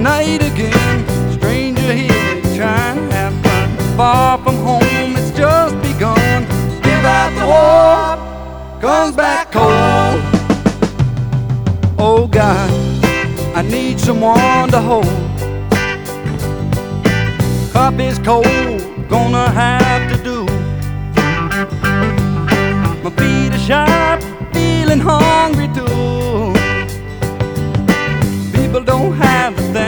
night again. Stranger here trying to have fun. Far from home, it's just begun. Give out the war, comes back cold. Oh God, I need someone to hold. Cup is cold, gonna have to do. My feet are shy,